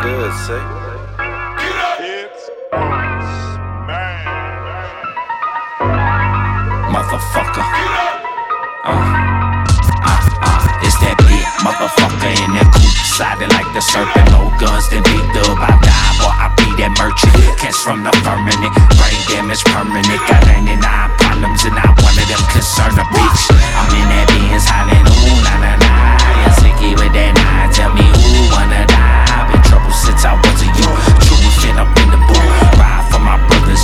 good, say. Motherfucker. It's that big motherfucker in that coupe, sliding like the serpent. No guns, then big dub. I